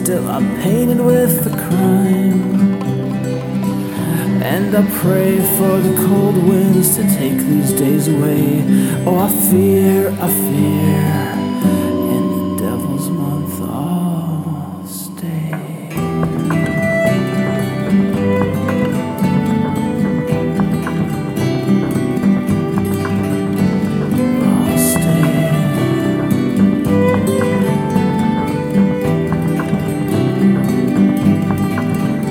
still I'm painted with the crime. And I pray for the cold winds to take these days away. Oh, I fear,